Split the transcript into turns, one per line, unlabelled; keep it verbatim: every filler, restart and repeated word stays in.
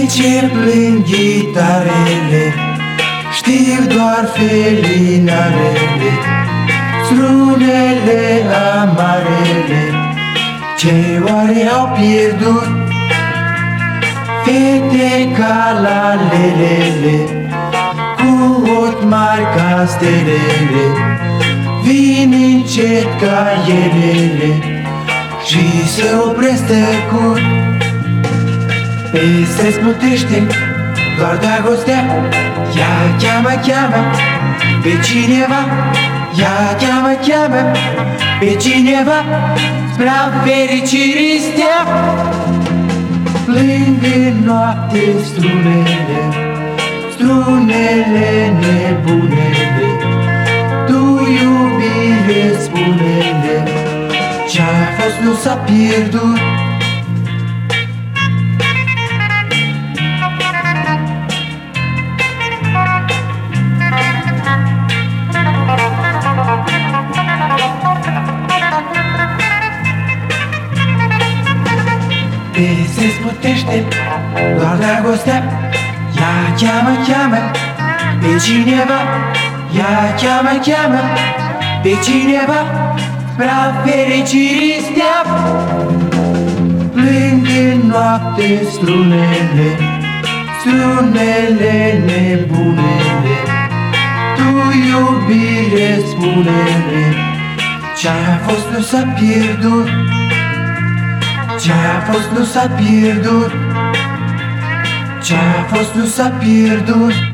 ce plâng ghitarele, știu doar felinarele, strunele amarele, ce oare au pierdut. Fete ca la lelele, cu ochi mari ca stelele, vin încet ca elele și se opresc tăcut. Peste plutește doar dragostea, ea cheamă, cheamă pe cineva, ea cheamă, cheamă pe cineva spre-a fericirii stea. Plâng în noapte strunele, strunele nebunele, tu iubire spune-le, ce-a fost nu s-a pierdut. Se sputește doar dragostea, ea cheamă, cheamă pe cineva, ea cheamă, cheamă pe cineva spre-a fericirii stea. Plâng în noapte strunele, strunele nebunele, tu iubire spune-le, ce-a fost nu s-a pierdut. Ce-a fost nu s-a pierdut, ce-a fost nu s-a pierdut.